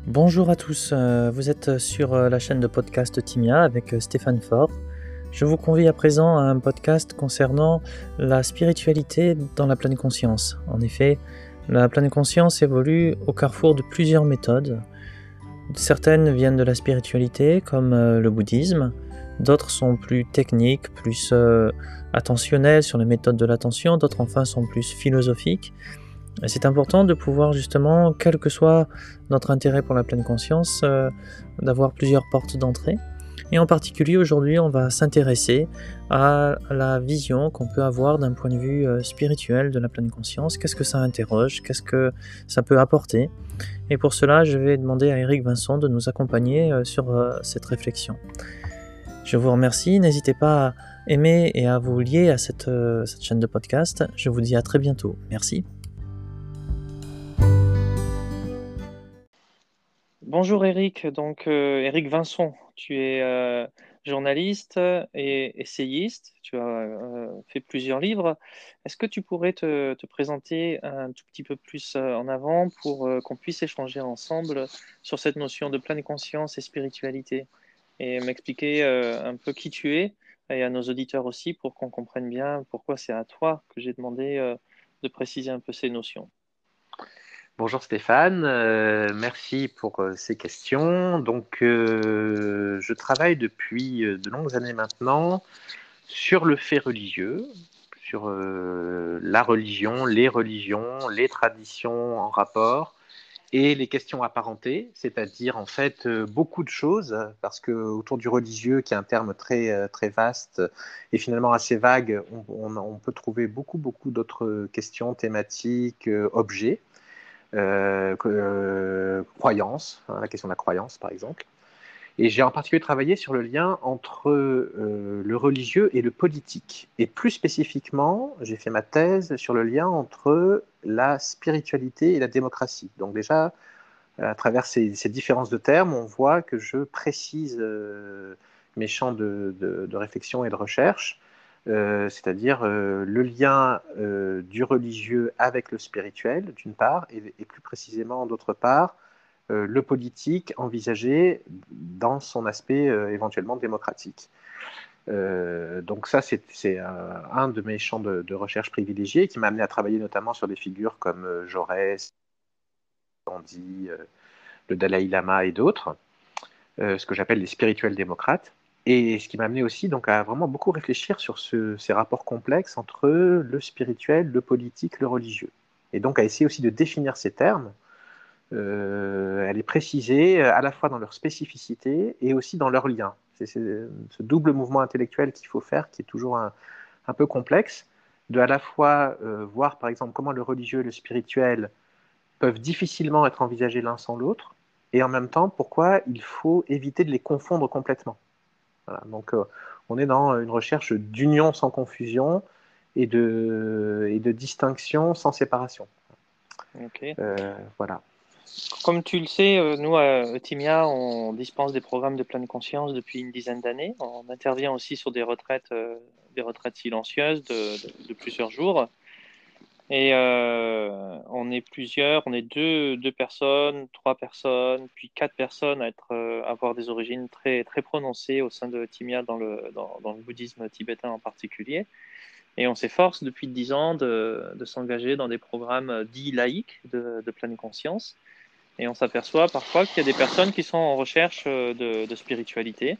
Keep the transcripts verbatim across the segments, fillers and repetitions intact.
Bonjour à tous, euh, vous êtes sur euh, la chaîne de podcast Timia avec euh, Stéphane Faure. Je vous convie à présent à un podcast concernant la spiritualité dans la pleine conscience. En effet, la pleine conscience évolue au carrefour de plusieurs méthodes. Certaines viennent de la spiritualité, comme euh, le bouddhisme. D'autres sont plus techniques, plus euh, attentionnelles sur les méthodes de l'attention. D'autres enfin sont plus philosophiques. Et c'est important de pouvoir justement, quel que soit notre intérêt pour la pleine conscience, euh, d'avoir plusieurs portes d'entrée. Et en particulier aujourd'hui, on va s'intéresser à la vision qu'on peut avoir d'un point de vue euh, spirituel de la pleine conscience. Qu'est-ce que ça interroge? Qu'est-ce que ça peut apporter? Et pour cela, je vais demander à Éric Vincent de nous accompagner euh, sur euh, cette réflexion. Je vous remercie. N'hésitez pas à aimer et à vous lier à cette, euh, cette chaîne de podcast. Je vous dis à très bientôt. Merci. Bonjour Eric, donc euh, Eric Vincent, tu es euh, journaliste et essayiste, tu as euh, fait plusieurs livres. Est-ce que tu pourrais te, te présenter un tout petit peu plus euh, en avant pour euh, qu'on puisse échanger ensemble sur cette notion de pleine conscience et spiritualité et m'expliquer euh, un peu qui tu es et à nos auditeurs aussi pour qu'on comprenne bien pourquoi c'est à toi que j'ai demandé euh, de préciser un peu ces notions. Bonjour Stéphane, euh, merci pour euh, ces questions. Donc, euh, je travaille depuis euh, de longues années maintenant sur le fait religieux, sur euh, la religion, les religions, les traditions en rapport et les questions apparentées, c'est-à-dire en fait euh, beaucoup de choses, parce que autour du religieux, qui est un terme très euh, très vaste et finalement assez vague, on, on, on peut trouver beaucoup beaucoup d'autres questions thématiques, euh, objets. Euh, euh, croyance, hein, la question de la croyance par exemple. Et j'ai en particulier travaillé sur le lien entre euh, le religieux et le politique. Et plus spécifiquement, j'ai fait ma thèse sur le lien entre la spiritualité et la démocratie. Donc déjà, à travers ces, ces différences de termes, on voit que je précise euh, mes champs de, de, de réflexion et de recherche. Euh, c'est-à-dire euh, le lien euh, du religieux avec le spirituel, d'une part, et, et plus précisément, d'autre part, euh, le politique envisagé dans son aspect euh, éventuellement démocratique. Euh, donc ça, c'est, c'est euh, un de mes champs de, de recherche privilégiés qui m'a amené à travailler notamment sur des figures comme euh, Jaurès, Gandhi, euh, le Dalai Lama et d'autres, euh, ce que j'appelle les spirituels démocrates. Et ce qui m'a amené aussi donc, à vraiment beaucoup réfléchir sur ce, ces rapports complexes entre le spirituel, le politique, le religieux. Et donc à essayer aussi de définir ces termes, euh, à les préciser à la fois dans leur spécificité et aussi dans leur lien. C'est, c'est ce double mouvement intellectuel qu'il faut faire, qui est toujours un, un peu complexe, de à la fois euh, voir par exemple comment le religieux et le spirituel peuvent difficilement être envisagés l'un sans l'autre, et en même temps pourquoi il faut éviter de les confondre complètement. Voilà. Donc euh, on est dans une recherche d'union sans confusion et de, et de distinction sans séparation. Ok. Euh, voilà. Comme tu le sais, euh, nous à Timia, on dispense des programmes de pleine conscience depuis une dizaine d'années. On intervient aussi sur des retraites, euh, des retraites silencieuses de, de- de plusieurs jours. Et euh, on est plusieurs, on est deux, deux personnes, trois personnes, puis quatre personnes à être, euh, avoir des origines très, très prononcées au sein de Timia dans le, dans, dans le bouddhisme tibétain en particulier. Et on s'efforce depuis dix ans de, de s'engager dans des programmes dits laïques de, de pleine conscience. Et on s'aperçoit parfois qu'il y a des personnes qui sont en recherche euh, de, de spiritualité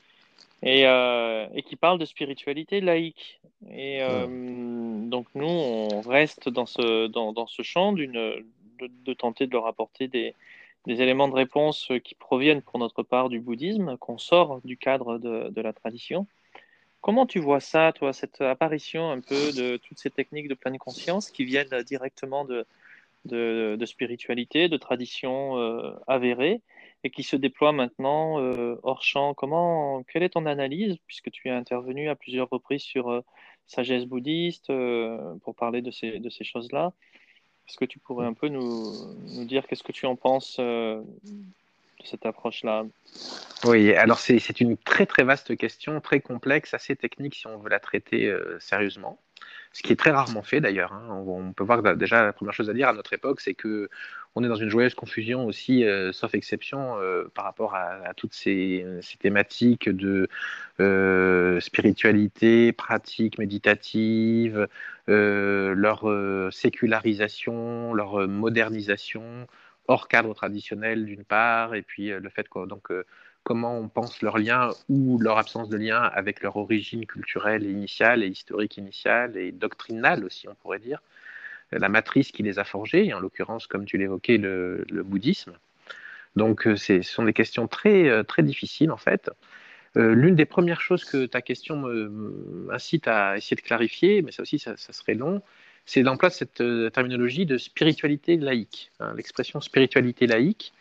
et, euh, et qui parlent de spiritualité laïque. Et euh, Mmh. donc nous, on reste dans ce, dans, dans ce champ d'une, de, de tenter de leur apporter des, des éléments de réponse qui proviennent pour notre part du bouddhisme, qu'on sort du cadre de, de la tradition. Comment tu vois ça, toi, cette apparition un peu de toutes ces techniques de pleine conscience qui viennent directement de de, de spiritualité, de tradition euh, avérée et qui se déploie maintenant euh, hors champ. Comment, quelle est ton analyse, puisque tu es intervenu à plusieurs reprises sur euh, sagesse bouddhiste euh, pour parler de ces, de ces choses-là? Est-ce que tu pourrais un peu nous, nous dire qu'est-ce que tu en penses euh, de cette approche-là? Oui, alors c'est, c'est une très très vaste question, très complexe, assez technique si on veut la traiter euh, sérieusement. ce qui est très rarement fait d'ailleurs. Hein. On, on peut voir que déjà la première chose à dire à notre époque, c'est que on est dans une joyeuse confusion aussi, euh, sauf exception, euh, par rapport à, à toutes ces, ces, thématiques de euh, spiritualité, pratique méditative, euh, leur euh, sécularisation, leur modernisation, hors cadre traditionnel d'une part, et puis euh, le fait que donc euh, comment on pense leur lien ou leur absence de lien avec leur origine culturelle et initiale et historique initiale et doctrinale aussi, on pourrait dire, la matrice qui les a forgés, en l'occurrence, comme tu l'évoquais, le, le bouddhisme. Donc, ce sont des questions très, très difficiles, en fait. Euh, l'une des premières choses que ta question m'incite à essayer de clarifier, mais ça aussi, ça, ça serait long, c'est l'emploi de cette euh, terminologie de spiritualité laïque, hein, l'expression spiritualité laïque,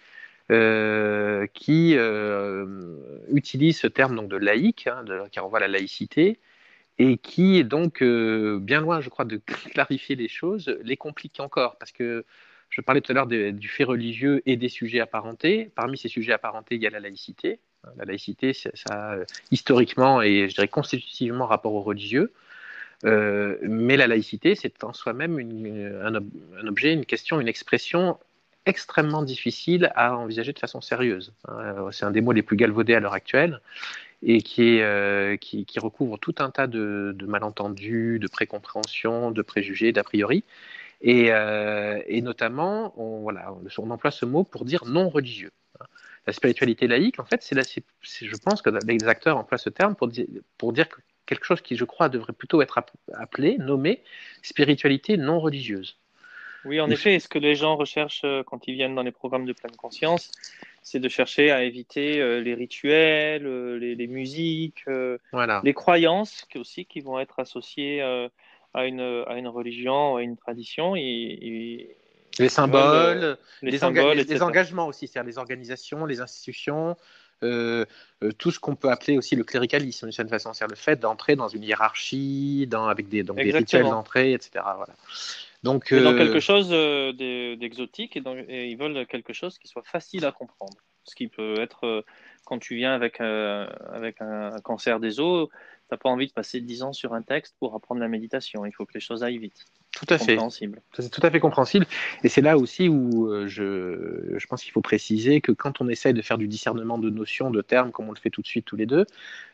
euh, qui euh, utilise ce terme donc, de laïque, hein, de, qui renvoie à la laïcité, et qui est donc euh, bien loin, je crois, de clarifier les choses, les complique encore, parce que je parlais tout à l'heure de, du fait religieux et des sujets apparentés. Parmi ces sujets apparentés, il y a la laïcité. La laïcité, ça, ça historiquement et je dirais constitutivement rapport au religieux. Euh, mais la laïcité, c'est en soi-même une, un, un, objet, une question, une expression extrêmement difficile à envisager de façon sérieuse. C'est un des mots les plus galvaudés à l'heure actuelle et qui, est, euh, qui, qui recouvre tout un tas de, de malentendus, de précompréhensions, de préjugés, d'a priori. Et, euh, et notamment, on, voilà, on emploie ce mot pour dire non religieux. La spiritualité laïque, en fait, c'est là, c'est, c'est, je pense que les acteurs emploient ce terme pour dire, pour dire quelque chose qui, je crois, devrait plutôt être appelé, nommé spiritualité non religieuse. Oui, en effet, ce que les gens recherchent quand ils viennent dans les programmes de pleine conscience, c'est de chercher à éviter euh, les rituels, euh, les, les musiques, euh, voilà. les croyances qui aussi qui vont être associées euh, à, une, à une religion, à une tradition. Et, et, les symboles, veulent, les, les, symboles enga- les, les engagements aussi, c'est-à-dire les organisations, les institutions, euh, euh, tout ce qu'on peut appeler aussi le cléricalisme d'une certaine façon, c'est-à-dire le fait d'entrer dans une hiérarchie, dans, avec des, donc des rituels d'entrée, et cetera. Voilà. Donc, euh... dans quelque chose d'exotique et, et ils veulent quelque chose qui soit facile à comprendre. Ce qui peut être, quand tu viens avec, euh, avec un cancer des os, tu n'as pas envie de passer dix ans sur un texte pour apprendre la méditation. Il faut que les choses aillent vite. Tout à fait. C'est tout à fait compréhensible. Et c'est là aussi où je, je pense qu'il faut préciser que quand on essaye de faire du discernement de notions, de termes, comme on le fait tout de suite tous les deux,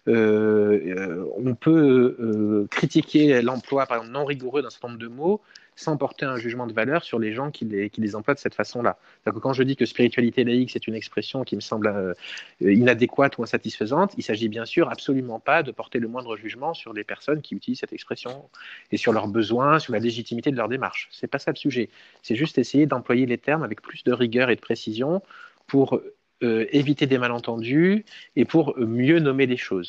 euh, on peut euh, critiquer l'emploi, par exemple, non rigoureux d'un certain nombre de mots, sans porter un jugement de valeur sur les gens qui les, qui les emploient de cette façon-là. Que quand je dis que spiritualité laïque, c'est une expression qui me semble euh, inadéquate ou insatisfaisante, il ne s'agit bien sûr absolument pas de porter le moindre jugement sur les personnes qui utilisent cette expression et sur leurs besoins, sur la légitimité de leur démarche. Ce n'est pas ça le sujet. C'est juste essayer d'employer les termes avec plus de rigueur et de précision pour euh, éviter des malentendus et pour mieux nommer les choses.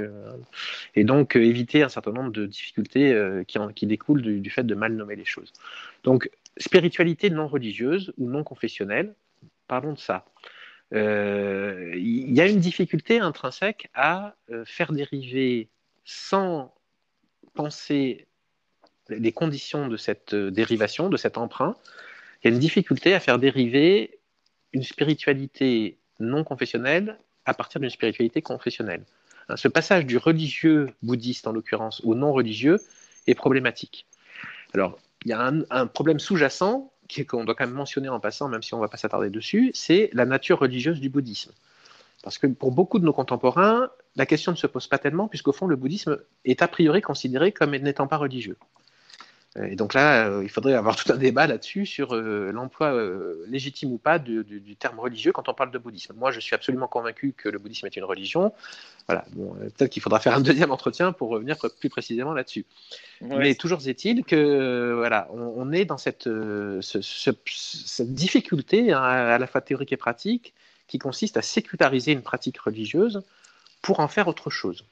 Et donc euh, éviter un certain nombre de difficultés euh, qui, en, qui découlent du, du fait de mal nommer les choses. Donc, spiritualité non religieuse ou non confessionnelle, parlons de ça. Il euh, y a une difficulté intrinsèque à euh, faire dériver, sans penser les conditions de cette euh, dérivation, de cet emprunt, il y a une difficulté à faire dériver une spiritualité non confessionnelle à partir d'une spiritualité confessionnelle. Ce passage du religieux bouddhiste, en l'occurrence, au non religieux, est problématique. Alors, il y a un, un problème sous-jacent qu'on doit quand même mentionner en passant, même si on ne va pas s'attarder dessus, c'est la nature religieuse du bouddhisme. Parce que pour beaucoup de nos contemporains, la question ne se pose pas tellement, puisqu'au fond, le bouddhisme est a priori considéré comme n'étant pas religieux. Et donc là, euh, il faudrait avoir tout un débat là-dessus sur euh, l'emploi euh, légitime ou pas du, du, du terme religieux quand on parle de bouddhisme. Moi, je suis absolument convaincu que le bouddhisme est une religion. Voilà. Bon, euh, peut-être qu'il faudra faire un deuxième entretien pour revenir plus précisément là-dessus. Ouais. Mais toujours est-il que euh, voilà, on, on est dans cette, euh, ce, ce, cette difficulté hein, à la fois théorique et pratique qui consiste à séculariser une pratique religieuse pour en faire autre chose.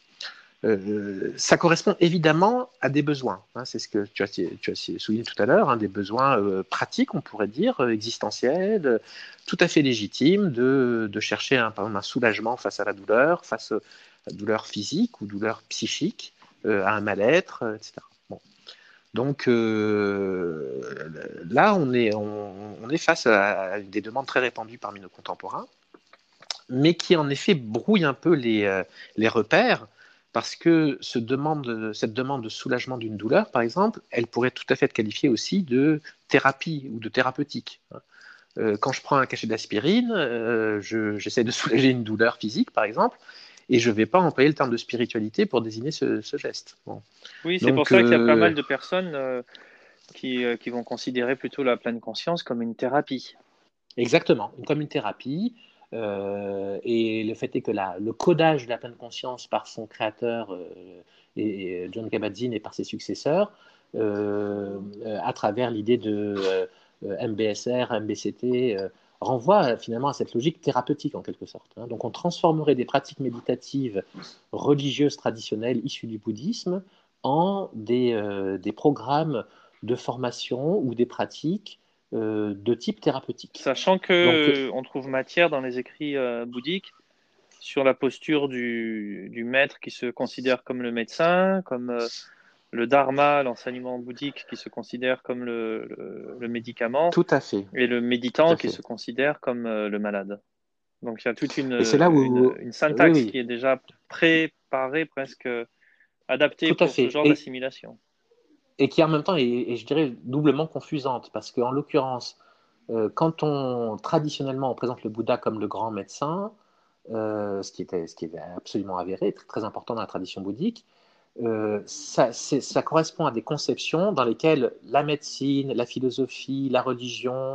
Euh, ça correspond évidemment à des besoins. Hein, c'est ce que tu as, tu as souligné tout à l'heure, hein, des besoins euh, pratiques, on pourrait dire, euh, existentiels, euh, tout à fait légitimes, de, de chercher un, par exemple, un soulagement face à la douleur, face à la douleur physique ou douleur psychique, euh, à un mal-être, euh, et cetera. Bon. Donc euh, là, on est, on, on est face à des demandes très répandues parmi nos contemporains, mais qui en effet brouillent un peu les, euh, les repères, parce que ce demande, cette demande de soulagement d'une douleur, par exemple, elle pourrait tout à fait être qualifiée aussi de thérapie ou de thérapeutique. Euh, quand je prends un cachet d'aspirine, euh, je, j'essaie de soulager une douleur physique, par exemple, et je ne vais pas employer le terme de spiritualité pour désigner ce, ce geste. Bon. Oui, c'est Donc, pour ça euh... qu'il y a pas mal de personnes euh, qui, euh, qui vont considérer plutôt la pleine conscience comme une thérapie. Exactement, comme une thérapie. Euh, et le fait est que la, le codage de la pleine conscience par son créateur, euh, et, et John Kabat-Zinn, et par ses successeurs, euh, à travers l'idée de euh, M B S R, M B C T, euh, renvoie finalement à cette logique thérapeutique en quelque sorte. Hein. Donc on transformerait des pratiques méditatives religieuses traditionnelles issues du bouddhisme en des, euh, des programmes de formation ou des pratiques euh, de type thérapeutique. Sachant que Donc, on trouve matière dans les écrits euh, bouddhiques sur la posture du, du maître qui se considère comme le médecin, comme euh, le dharma, l'enseignement bouddhique qui se considère comme le, le, le médicament, tout à fait. et le méditant qui se considère comme euh, le malade. Donc il y a toute une, et c'est là où... une, une syntaxe oui, oui. qui est déjà préparée, presque adaptée tout pour à fait. ce genre et, d'assimilation. Et qui en même temps est, est, je dirais, doublement confusante, parce qu'en l'occurrence, euh, quand on traditionnellement on présente le Bouddha comme le grand médecin, euh, ce, qui était, ce qui est absolument avéré, très, très important dans la tradition bouddhique, euh, ça, ça correspond à des conceptions dans lesquelles la médecine, la philosophie, la religion,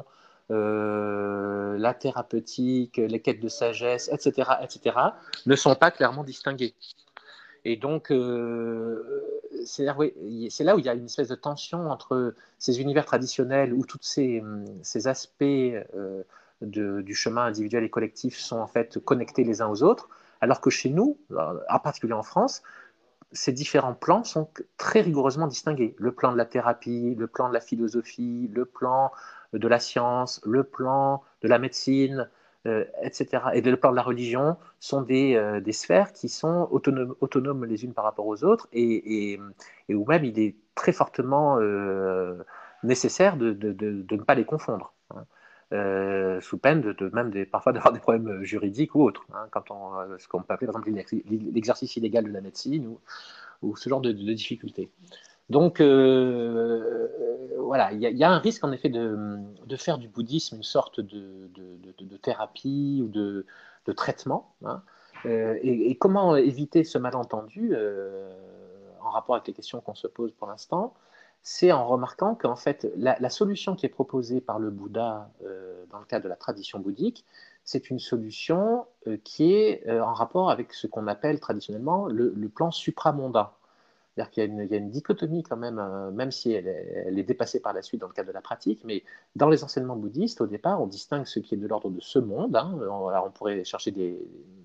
euh, la thérapeutique, les quêtes de sagesse, et cetera, et cetera, ne sont pas clairement distinguées. Et donc, euh, c'est, là, oui, c'est là où il y a une espèce de tension entre ces univers traditionnels où tous ces, ces aspects euh, de, du chemin individuel et collectif sont en fait connectés les uns aux autres, alors que chez nous, en particulier en France, ces différents plans sont très rigoureusement distingués. Le plan de la thérapie, le plan de la philosophie, le plan de la science, le plan de la médecine, euh, et cetera. Et le plan de la religion sont des, euh, des sphères qui sont autonomes, autonomes les unes par rapport aux autres et, et, et où même il est très fortement euh, nécessaire de, de, de, de ne pas les confondre. Hein. Euh, sous peine de, de même des, parfois d'avoir des problèmes juridiques ou autres, hein, quand on, euh, ce qu'on peut appeler par exemple l'exercice illégal de la médecine ou, ou ce genre de, de difficultés. Donc euh, voilà, il y, y a un risque en effet de, de faire du bouddhisme une sorte de, de, de, de thérapie ou de, de traitement. Hein. Euh, et, et comment éviter ce malentendu euh, en rapport avec les questions qu'on se pose pour l'instant? C'est en remarquant qu'en fait, la, la, solution qui est proposée par le Bouddha euh, dans le cadre de la tradition bouddhique, c'est une solution euh, qui est euh, en rapport avec ce qu'on appelle traditionnellement le, le plan supramondain. C'est-à-dire qu'il y a, une, il y a une dichotomie quand même, euh, même si elle est, elle est dépassée par la suite dans le cadre de la pratique, mais dans les enseignements bouddhistes, au départ, on distingue ce qui est de l'ordre de ce monde. Hein. Alors on pourrait chercher des,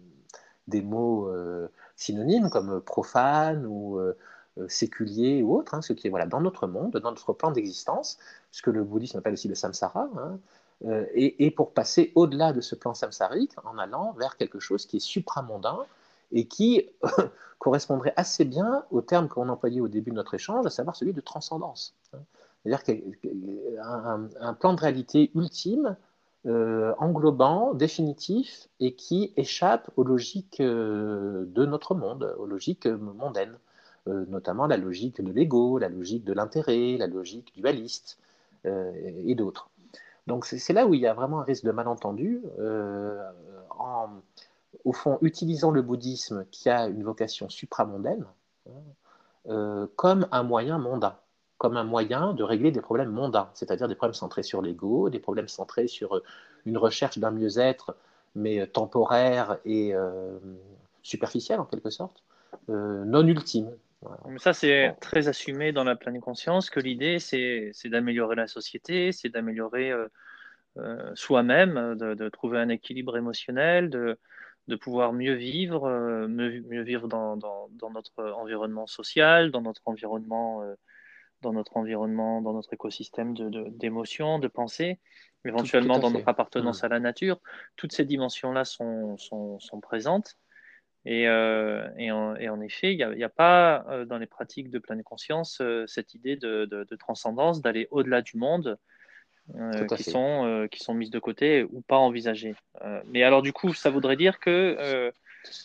des mots euh, synonymes comme profane ou euh, séculier ou autre, hein, ce qui est voilà, dans notre monde, dans notre plan d'existence, ce que le bouddhisme appelle aussi le samsara, hein, euh, et, et pour passer au-delà de ce plan samsarique en allant vers quelque chose qui est supramondain et qui correspondrait assez bien au terme qu'on employait au début de notre échange, à savoir celui de transcendance. Hein. C'est-à-dire qu'un un plan de réalité ultime, euh, englobant, définitif, et qui échappe aux logiques euh, de notre monde, aux logiques mondaines, euh, notamment la logique de l'ego, la logique de l'intérêt, la logique dualiste, euh, et d'autres. Donc c'est là où il y a vraiment un risque de malentendu, euh, en, au fond, utilisant le bouddhisme qui a une vocation supramondaine, hein, euh, comme un moyen mondain, comme un moyen de régler des problèmes mondains, c'est-à-dire des problèmes centrés sur l'ego, des problèmes centrés sur une recherche d'un mieux-être, mais temporaire et euh, superficiel en quelque sorte, euh, non ultime. Voilà. Mais ça, c'est bon. Très assumé dans la pleine conscience que l'idée, c'est d'améliorer la société, c'est d'améliorer euh, euh, soi-même, de, de trouver un équilibre émotionnel, de, de pouvoir mieux vivre, euh, mieux, mieux vivre dans, dans, dans notre environnement social, dans notre environnement, euh, dans notre environnement, dans notre écosystème d'émotions, de, de, de pensées, éventuellement tout, tout dans notre appartenance mmh. à la nature. Toutes ces dimensions-là sont, sont, sont présentes. Et, euh, et, en, et en effet, il n'y a, y a pas euh, dans les pratiques de pleine conscience euh, cette idée de, de, de transcendance, d'aller au-delà du monde, euh, qui, sont, euh, qui sont mises de côté ou pas envisagées. Euh, mais alors du coup, ça voudrait dire que euh,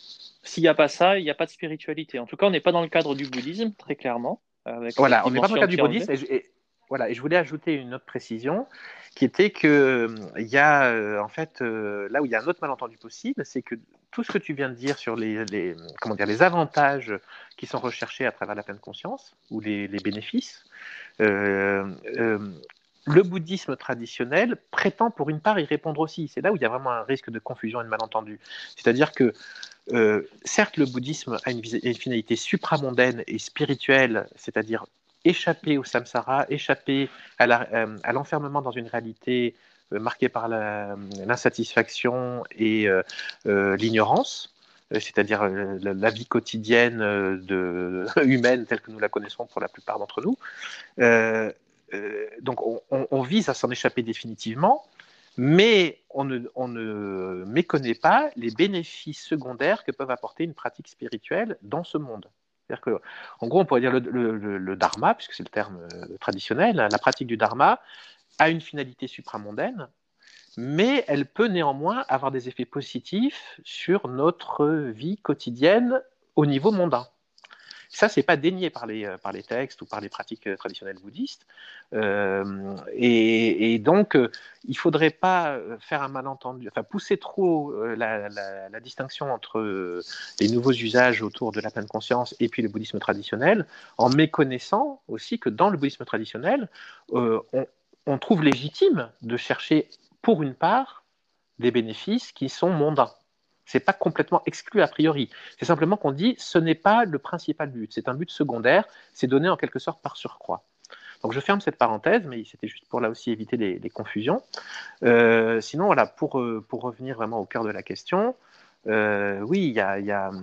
s'il n'y a pas ça, il n'y a pas de spiritualité. En tout cas, on n'est pas dans le cadre du bouddhisme, très clairement. Avec voilà, on n'est pas dans le cadre du bouddhisme. Et je, et, voilà, et je voulais ajouter une autre précision, qui était que il y a euh, en fait euh, là où il y a un autre malentendu possible, c'est que tout ce que tu viens de dire sur les, les comment dire les avantages qui sont recherchés à travers la pleine conscience ou les, les bénéfices, euh, euh, le bouddhisme traditionnel prétend pour une part y répondre aussi. C'est là où il y a vraiment un risque de confusion et de malentendu. C'est-à-dire que euh, certes, le bouddhisme a une, une finalité supramondaine et spirituelle, c'est-à-dire échapper au samsara, échapper à, la, euh, à l'enfermement dans une réalité euh, marquée par la, l'insatisfaction et euh, euh, l'ignorance, euh, c'est-à-dire euh, la, la vie quotidienne euh, de, humaine telle que nous la connaissons pour la plupart d'entre nous. Euh, euh, donc on, on, on vise à s'en échapper définitivement, mais on ne, on ne méconnaît pas les bénéfices secondaires que peuvent apporter une pratique spirituelle dans ce monde. C'est-à-dire que, en gros, on pourrait dire le, le, le dharma, puisque c'est le terme euh, traditionnel, la pratique du dharma a une finalité supramondaine, mais elle peut néanmoins avoir des effets positifs sur notre vie quotidienne au niveau mondain. Ça, c'est pas dénié par les, par les textes ou par les pratiques traditionnelles bouddhistes. Euh, et, et donc, euh, il ne faudrait pas faire un malentendu, enfin pousser trop euh, la, la, la distinction entre euh, les nouveaux usages autour de la pleine conscience et puis le bouddhisme traditionnel, en méconnaissant aussi que dans le bouddhisme traditionnel, euh, on, on trouve légitime de chercher, pour une part, des bénéfices qui sont mondains. C'est pas complètement exclu a priori. C'est simplement qu'on dit ce n'est pas le principal but, c'est un but secondaire, c'est donné en quelque sorte par surcroît. Donc je ferme cette parenthèse, mais c'était juste pour là aussi éviter les, les confusions. Euh, sinon, voilà, pour, pour revenir vraiment au cœur de la question, euh, oui, il y a, y a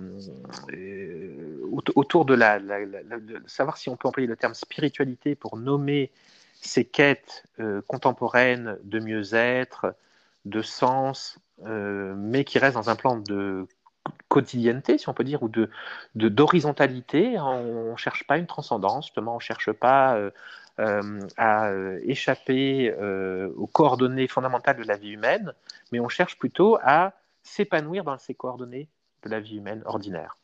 euh, autour de la, la, la, la, de savoir si on peut employer le terme spiritualité pour nommer ces quêtes euh, contemporaines de mieux-être, de sens, euh, mais qui reste dans un plan de quotidienneté, si on peut dire, ou de, de, d'horizontalité. On ne cherche pas une transcendance, justement, on ne cherche pas euh, euh, à échapper euh, aux coordonnées fondamentales de la vie humaine, mais on cherche plutôt à s'épanouir dans ces coordonnées de la vie humaine ordinaire.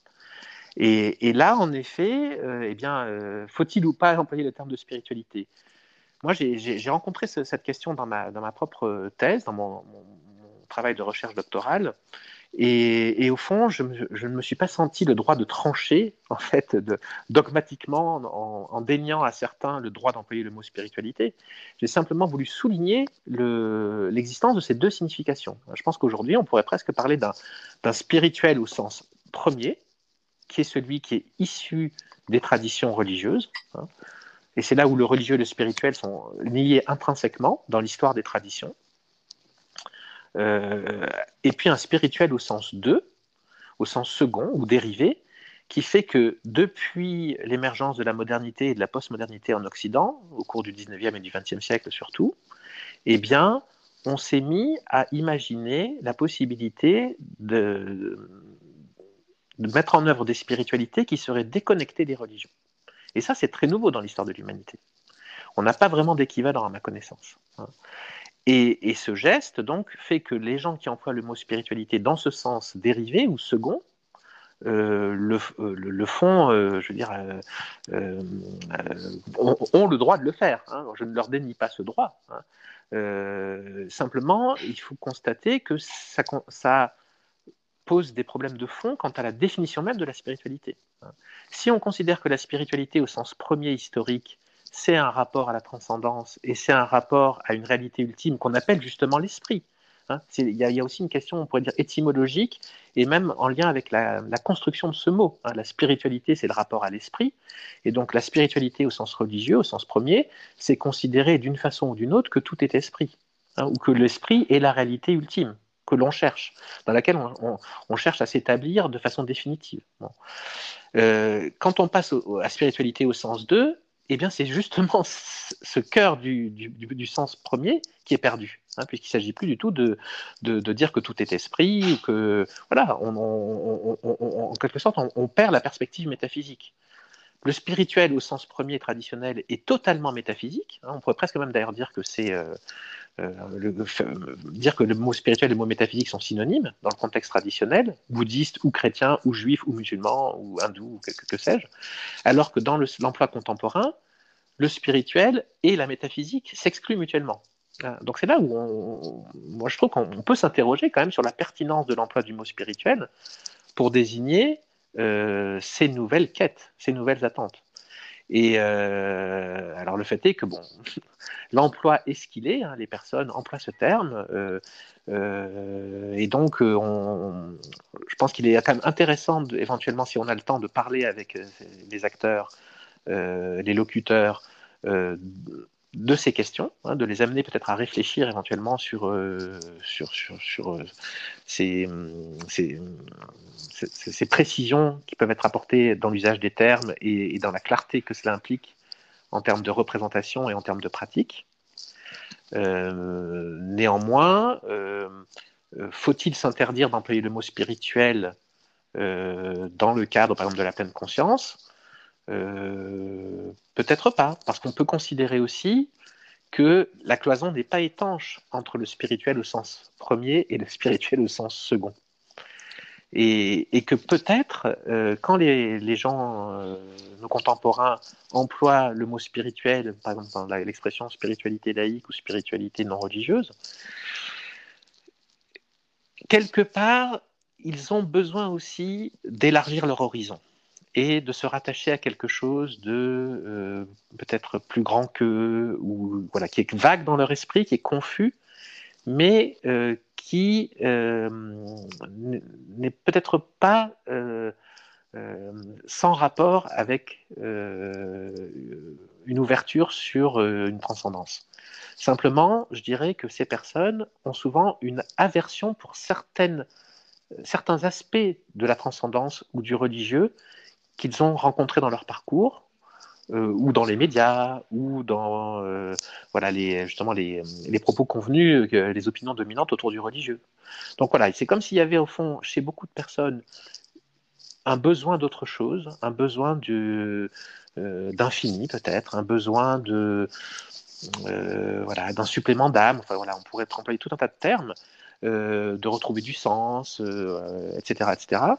Et, et là, en effet, euh, eh bien, euh, faut-il ou pas employer le terme de spiritualité ? Moi, j'ai, j'ai, j'ai rencontré ce, cette question dans ma, dans ma propre thèse, dans mon, mon, mon travail de recherche doctorale, et, et au fond, je, me, je ne me suis pas senti le droit de trancher, en fait, de, dogmatiquement, en, en déniant à certains le droit d'employer le mot spiritualité. J'ai simplement voulu souligner le, l'existence de ces deux significations. Je pense qu'aujourd'hui, on pourrait presque parler d'un, d'un spirituel au sens premier, qui est celui qui est issu des traditions religieuses, hein. Et c'est là où le religieux et le spirituel sont liés intrinsèquement dans l'histoire des traditions. Euh, et puis un spirituel au sens deux, au sens second ou dérivé, qui fait que depuis l'émergence de la modernité et de la postmodernité en Occident, au cours du dix-neuvième et du vingtième siècle surtout, eh bien, on s'est mis à imaginer la possibilité de, de mettre en œuvre des spiritualités qui seraient déconnectées des religions. Et ça, c'est très nouveau dans l'histoire de l'humanité. On n'a pas vraiment d'équivalent à ma connaissance. Et, et ce geste, donc, fait que les gens qui emploient le mot spiritualité dans ce sens dérivé ou second euh, le, euh, le, le font, euh, je veux dire, euh, euh, ont, ont le droit de le faire. Hein. Je ne leur dénie pas ce droit. Hein. Euh, simplement, il faut constater que ça, ça pose des problèmes de fond quant à la définition même de la spiritualité. Si on considère que la spiritualité au sens premier historique, c'est un rapport à la transcendance et c'est un rapport à une réalité ultime qu'on appelle justement l'esprit. Hein, il y, y a aussi une question, on pourrait dire, étymologique et même en lien avec la, la construction de ce mot. Hein, la spiritualité, c'est le rapport à l'esprit. Et donc la spiritualité au sens religieux, au sens premier, c'est considérer d'une façon ou d'une autre que tout est esprit. Hein, ou que l'esprit est la réalité ultime que l'on cherche, dans laquelle on, on, on cherche à s'établir de façon définitive. Bon. Euh, quand on passe au, à la spiritualité au sens deux, eh bien c'est justement ce cœur du, du, du sens premier qui est perdu, hein, puisqu'il ne s'agit plus du tout de, de, de dire que tout est esprit, ou que, voilà, on, on, on, on, en quelque sorte, on, on perd la perspective métaphysique. Le spirituel au sens premier traditionnel est totalement métaphysique. Hein, on pourrait presque même d'ailleurs dire que c'est, euh, euh, le, le, dire que le mot spirituel et le mot métaphysique sont synonymes dans le contexte traditionnel, bouddhiste ou chrétien ou juif ou musulman ou hindou ou que, que, que sais-je, alors que dans le, l'emploi contemporain, le spirituel et la métaphysique s'excluent mutuellement. Donc c'est là où on, moi je trouve qu'on peut s'interroger quand même sur la pertinence de l'emploi du mot spirituel pour désigner euh, ces nouvelles quêtes, ces nouvelles attentes. Et euh, alors le fait est que bon, l'emploi est ce qu'il est, hein, les personnes emploient ce terme, euh, euh, et donc euh, on, je pense qu'il est quand même intéressant, de, éventuellement si on a le temps, de parler avec euh, les acteurs, euh, les locuteurs, euh, de ces questions, hein, de les amener peut-être à réfléchir éventuellement sur, euh, sur, sur, sur euh, ces, ces, ces, ces précisions qui peuvent être apportées dans l'usage des termes et, et dans la clarté que cela implique en termes de représentation et en termes de pratique. Euh, néanmoins, euh, faut-il s'interdire d'employer le mot spirituel euh, dans le cadre, par exemple, de la pleine conscience ? Euh, peut-être pas, parce qu'on peut considérer aussi que la cloison n'est pas étanche entre le spirituel au sens premier et le spirituel au sens second. Et, et que peut-être, euh, quand les, les gens, euh, nos contemporains, emploient le mot spirituel, par exemple dans la, l'expression spiritualité laïque ou spiritualité non religieuse, quelque part, ils ont besoin aussi d'élargir leur horizon et de se rattacher à quelque chose de euh, peut-être plus grand qu'eux, ou voilà, qui est vague dans leur esprit, qui est confus, mais euh, qui euh, n'est peut-être pas euh, euh, sans rapport avec euh, une ouverture sur euh, une transcendance. Simplement, je dirais que ces personnes ont souvent une aversion pour certaines, certains aspects de la transcendance ou du religieux qu'ils ont rencontrés dans leur parcours, euh, ou dans les médias, ou dans euh, voilà, les, justement les, les propos convenus, euh, les opinions dominantes autour du religieux. Donc voilà, c'est comme s'il y avait au fond, chez beaucoup de personnes, un besoin d'autre chose, un besoin de, euh, d'infini peut-être, un besoin de, euh, voilà, d'un supplément d'âme, enfin voilà, on pourrait employer tout un tas de termes, euh, de retrouver du sens, euh, et cetera, et cetera.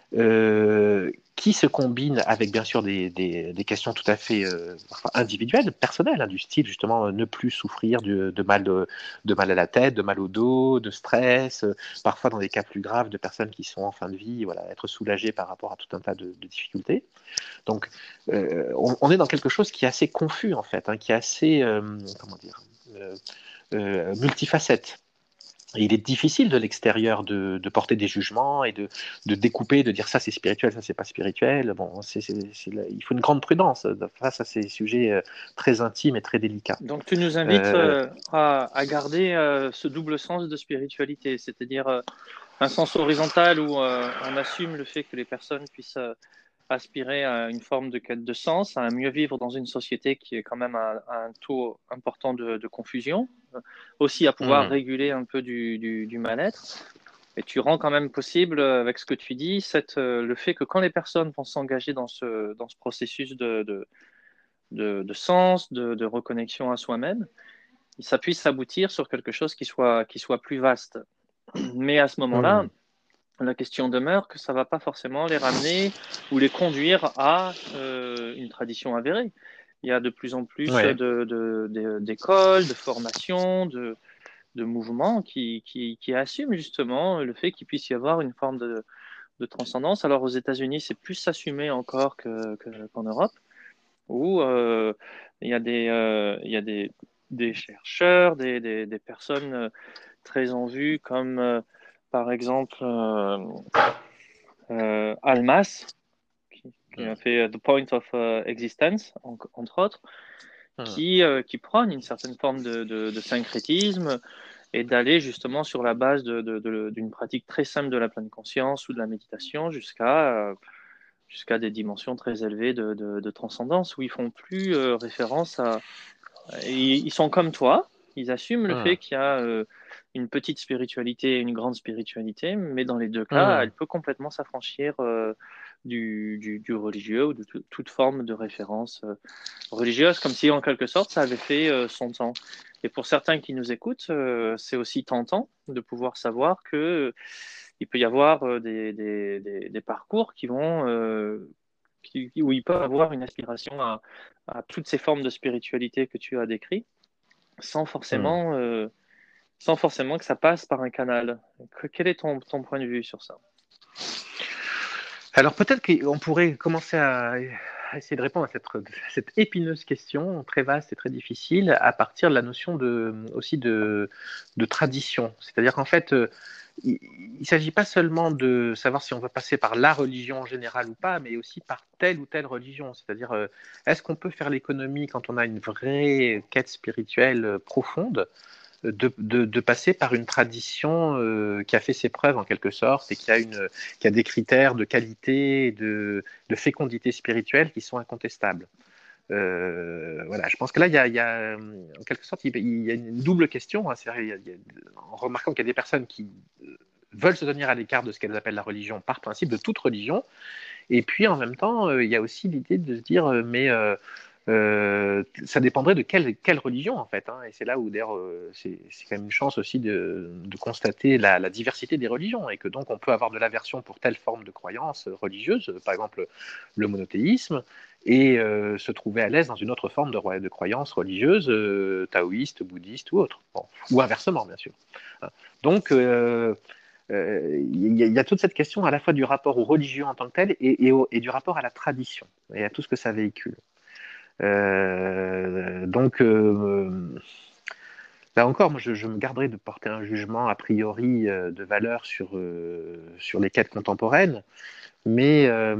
Euh, qui se combine avec bien sûr des, des, des questions tout à fait euh, individuelles, personnelles, hein, du style justement euh, ne plus souffrir de, de, mal de, de mal à la tête, de mal au dos, de stress, euh, parfois dans des cas plus graves de personnes qui sont en fin de vie, voilà, être soulagées par rapport à tout un tas de, de difficultés. Donc euh, on, on est dans quelque chose qui est assez confus en fait, hein, qui est assez euh, comment dire, euh, euh, multifacette. Et il est difficile de l'extérieur de, de porter des jugements et de, de découper, de dire ça c'est spirituel, ça c'est pas spirituel. Bon, c'est, c'est, c'est, il faut une grande prudence face à ces sujets très intimes et très délicats. Donc tu nous invites euh... à, à garder euh, ce double sens de spiritualité, c'est-à-dire euh, un sens horizontal où euh, on assume le fait que les personnes puissent euh, aspirer à une forme de quête de sens, à un mieux vivre dans une société qui est quand même à, à un taux important de, de confusion, aussi à pouvoir mmh. réguler un peu du, du, du mal-être. Et tu rends quand même possible, avec ce que tu dis, cette, le fait que quand les personnes vont s'engager dans ce, dans ce processus de, de, de, de sens, de, de reconnexion à soi-même, ça puisse aboutir sur quelque chose qui soit, qui soit plus vaste. Mais à ce moment-là, mmh. la question demeure que ça ne va pas forcément les ramener ou les conduire à euh, une tradition avérée. Il y a de plus en plus ouais. de, de, de, d'écoles, de formations, de, de mouvements qui, qui, qui assument justement le fait qu'il puisse y avoir une forme de, de transcendance. Alors aux États-Unis, c'est plus assumé encore que, que, qu'en Europe, où euh, il y a des, euh, il y a des, des chercheurs, des, des, des personnes très en vue comme euh, par exemple euh, euh, Almas, qui, qui a fait The Point of uh, Existence, en, entre autres, qui, euh, qui prône une certaine forme de, de, de syncrétisme et d'aller justement sur la base de, de, de, d'une pratique très simple de la pleine conscience ou de la méditation jusqu'à, euh, jusqu'à des dimensions très élevées de, de, de transcendance où ils font plus euh, référence à... Ils, ils sont comme toi, ils assument le mmh. fait qu'il y a euh, une petite spiritualité et une grande spiritualité, mais dans les deux cas, mmh. elle peut complètement s'affranchir euh, du, du, du religieux ou de t- toute forme de référence euh, religieuse, comme si en quelque sorte ça avait fait euh, son temps. Et pour certains qui nous écoutent, euh, c'est aussi tentant de pouvoir savoir que il peut y avoir euh, des, des, des, des parcours qui vont, euh, qui, où il peut avoir une aspiration à, à toutes ces formes de spiritualité que tu as décrites, sans forcément, euh, sans forcément que ça passe par un canal. Quel est ton, ton point de vue sur ça? Alors peut-être qu'on pourrait commencer à, à essayer de répondre à cette, à cette épineuse question, très vaste et très difficile, à partir de la notion de, aussi de, de tradition. C'est-à-dire qu'en fait, euh, il ne s'agit pas seulement de savoir si on va passer par la religion en général ou pas, mais aussi par telle ou telle religion. C'est-à-dire, euh, est-ce qu'on peut faire l'économie quand on a une vraie quête spirituelle profonde de, de, de passer par une tradition euh, qui a fait ses preuves en quelque sorte et qui a, une, qui a des critères de qualité et de, de fécondité spirituelle qui sont incontestables. Euh, voilà, je pense que là, il y a, il y a en quelque sorte, il y a une double question. Hein, c'est vrai, il y a, il y a, en remarquant qu'il y a des personnes qui veulent se tenir à l'écart de ce qu'elles appellent la religion par principe, de toute religion, et puis en même temps, euh, il y a aussi l'idée de se dire, euh, mais euh, euh, ça dépendrait de quelle, quelle religion en fait, hein, et c'est là où d'ailleurs euh, c'est, c'est quand même une chance aussi de, de constater la, la diversité des religions, et que donc on peut avoir de l'aversion pour telle forme de croyance religieuse, par exemple le monothéisme, et euh, se trouver à l'aise dans une autre forme de, de croyance religieuse, euh, taoïste, bouddhiste ou autre, bon, ou inversement bien sûr. Donc euh, il euh, y, y a toute cette question à la fois du rapport aux religions en tant que telles et, et, au, et du rapport à la tradition et à tout ce que ça véhicule. Euh, donc, euh, là encore, moi, je, je me garderai de porter un jugement a priori euh, de valeur sur, euh, sur les quêtes contemporaines, mais euh,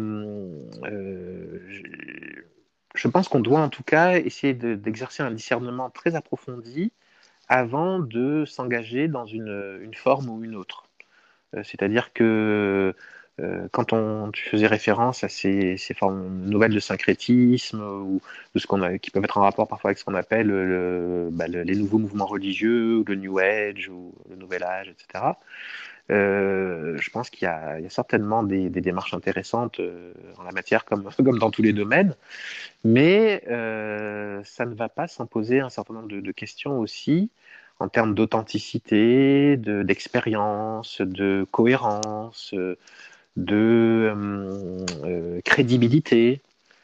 euh, je, je pense qu'on doit en tout cas essayer de, d'exercer un discernement très approfondi avant de s'engager dans une, une forme ou une autre. C'est-à-dire que euh, quand on, tu faisais référence à ces, ces formes nouvelles de syncrétisme ou de ce qu'on a, qui peuvent être en rapport parfois avec ce qu'on appelle le, bah, le, les nouveaux mouvements religieux, ou le New Age ou le Nouvel Âge, et cetera. Euh, je pense qu'il y a, il y a certainement des, des démarches intéressantes euh, en la matière, comme, comme dans tous les domaines, mais euh, ça ne va pas sans poser un certain nombre de, de questions aussi en termes d'authenticité, de, d'expérience, de cohérence, de euh, euh, crédibilité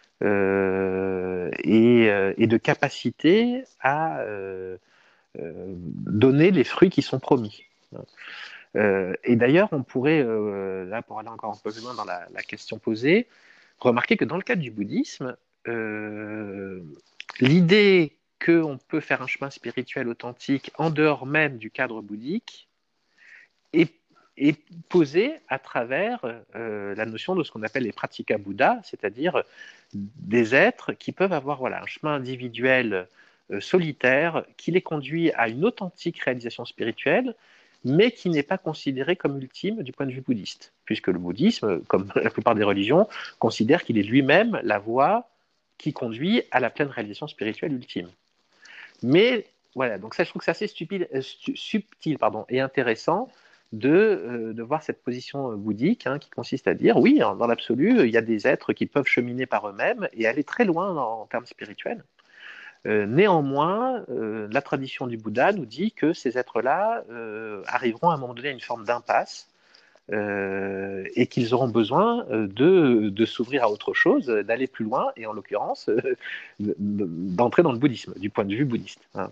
euh, et, euh, et de capacité à euh, euh, donner les fruits qui sont promis. Euh, et d'ailleurs, on pourrait, euh, là pour aller encore un peu plus loin dans la, la question posée, remarquer que dans le cadre du bouddhisme, euh, l'idée qu'on peut faire un chemin spirituel authentique en dehors même du cadre bouddhique est, est posée à travers euh, la notion de ce qu'on appelle les pratika Bouddha, c'est-à-dire des êtres qui peuvent avoir voilà, un chemin individuel euh, solitaire qui les conduit à une authentique réalisation spirituelle, mais qui n'est pas considéré comme ultime du point de vue bouddhiste, puisque le bouddhisme, comme la plupart des religions, considère qu'il est lui-même la voie qui conduit à la pleine réalisation spirituelle ultime. Mais voilà, donc ça, je trouve que c'est assez stupide, euh, stu, subtil pardon, et intéressant de, euh, de voir cette position bouddhique hein, qui consiste à dire, oui, dans l'absolu, il y a des êtres qui peuvent cheminer par eux-mêmes et aller très loin en, en termes spirituels. Euh, néanmoins, euh, la tradition du Bouddha nous dit que ces êtres-là euh, arriveront à un moment donné à une forme d'impasse euh, et qu'ils auront besoin de, de s'ouvrir à autre chose, d'aller plus loin, et en l'occurrence, euh, d'entrer dans le bouddhisme, du point de vue bouddhiste. Hein.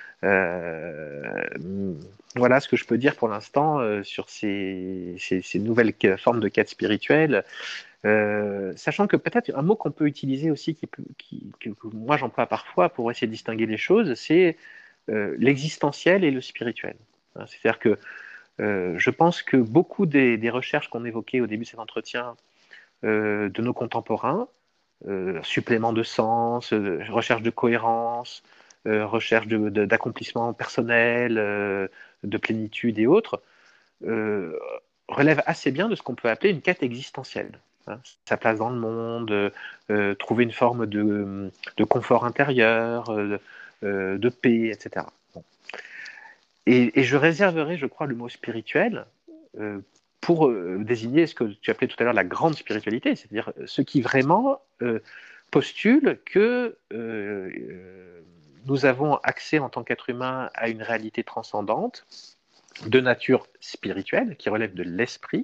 Euh, voilà ce que je peux dire pour l'instant euh, sur ces, ces, ces nouvelles formes de quête spirituelle. Euh, sachant que peut-être un mot qu'on peut utiliser aussi, qui peut, qui, que, que moi j'emploie parfois pour essayer de distinguer les choses, c'est euh, l'existentiel et le spirituel. Hein, c'est-à-dire que euh, je pense que beaucoup des, des recherches qu'on évoquait au début de cet entretien euh, de nos contemporains, euh, supplément de sens, euh, recherche de cohérence, euh, recherche de, de, d'accomplissement personnel, euh, de plénitude et autres, euh, relèvent assez bien de ce qu'on peut appeler une quête existentielle. Hein, sa place dans le monde, euh, trouver une forme de, de confort intérieur, euh, euh, de paix, et cetera. Bon. Et, et je réserverai, je crois, le mot spirituel euh, pour euh, désigner ce que tu appelais tout à l'heure la grande spiritualité, c'est-à-dire ceux qui vraiment euh, postulent que euh, nous avons accès en tant qu'être humain à une réalité transcendante, de nature spirituelle, qui relève de l'esprit,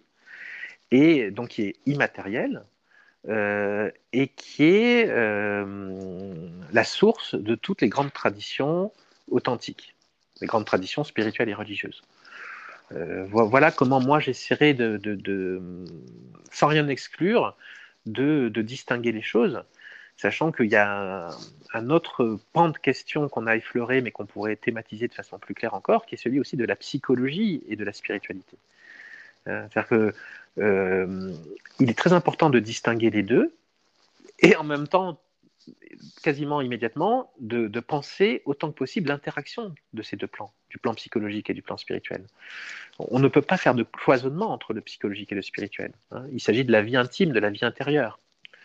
et donc qui est immatérielle, euh, et qui est euh, la source de toutes les grandes traditions authentiques, les grandes traditions spirituelles et religieuses. Euh, voilà comment moi j'essaierai de, de, de, sans rien exclure, de, de distinguer les choses, sachant qu'il y a un, un autre pan de questions qu'on a effleuré, mais qu'on pourrait thématiser de façon plus claire encore, qui est celui aussi de la psychologie et de la spiritualité. Euh, c'est-à-dire que euh, il est très important de distinguer les deux, et en même temps, quasiment immédiatement, de, de penser autant que possible l'interaction de ces deux plans, du plan psychologique et du plan spirituel. On ne peut pas faire de cloisonnement entre le psychologique et le spirituel. Hein. Il s'agit de la vie intime, de la vie intérieure,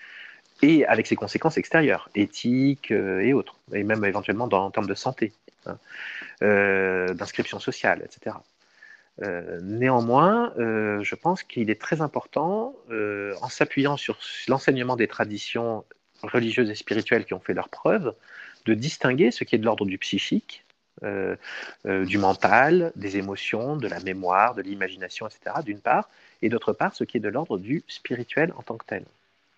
et avec ses conséquences extérieures, éthiques euh, et autres, et même éventuellement dans, en termes de santé, hein, euh, d'inscription sociale, et cetera. Euh, néanmoins, euh, je pense qu'il est très important, euh, en s'appuyant sur l'enseignement des traditions religieuses et spirituelles qui ont fait leurs preuves, de distinguer ce qui est de l'ordre du psychique, euh, euh, du mental, des émotions, de la mémoire, de l'imagination, et cetera, d'une part, et d'autre part, ce qui est de l'ordre du spirituel en tant que tel.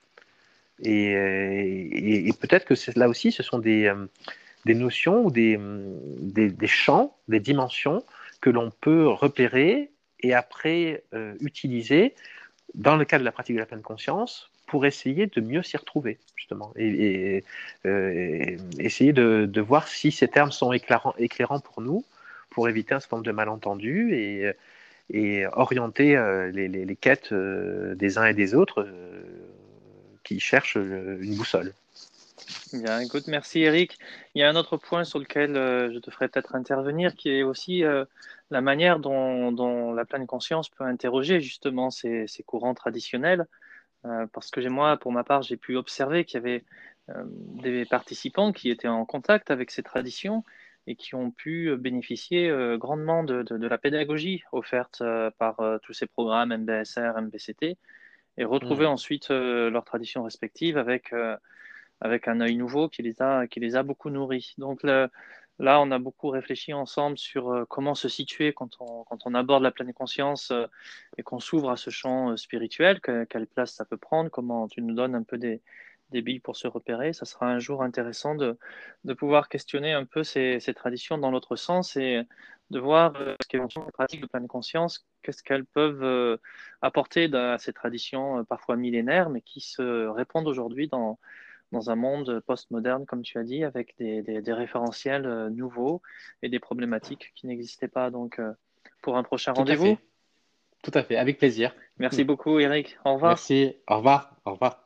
Et, et, et peut-être que là aussi, ce sont des, des notions ou des, des, des champs, des dimensions que l'on peut repérer et après euh, utiliser dans le cadre de la pratique de la pleine conscience pour essayer de mieux s'y retrouver, justement, et, et, euh, et essayer de, de voir si ces termes sont éclairants, éclairants pour nous, pour éviter un certain nombre de malentendus et, et orienter euh, les, les, les quêtes euh, des uns et des autres euh, qui cherchent une boussole. Bien, écoute, merci Eric. Il y a un autre point sur lequel euh, je te ferai peut-être intervenir, qui est aussi euh, la manière dont, dont la pleine conscience peut interroger justement ces, ces courants traditionnels. Euh, parce que moi, pour ma part, j'ai pu observer qu'il y avait euh, des participants qui étaient en contact avec ces traditions et qui ont pu bénéficier euh, grandement de, de, de la pédagogie offerte euh, par euh, tous ces programmes M B S R, M B C T, et retrouver mmh. ensuite euh, leurs traditions respectives avec, euh, avec un œil nouveau qui les a, qui les a beaucoup nourris. Donc le, là, on a beaucoup réfléchi ensemble sur euh, comment se situer quand on, quand on aborde la pleine conscience euh, et qu'on s'ouvre à ce champ euh, spirituel, que, quelle place ça peut prendre, comment tu nous donnes un peu des, des billes pour se repérer. Ça sera un jour intéressant de, de pouvoir questionner un peu ces, ces traditions dans l'autre sens et de voir euh, ce qu'éventuellement les pratiques de pleine conscience, qu'est-ce qu'elles peuvent euh, apporter à ces traditions euh, parfois millénaires, mais qui se répandent aujourd'hui dans dans un monde postmoderne, comme tu as dit, avec des, des, des référentiels euh, nouveaux et des problématiques qui n'existaient pas. Donc, euh, pour un prochain Tout rendez-vous. Tout à fait, avec plaisir. Merci beaucoup, Eric. Au revoir. Merci, au revoir, au revoir.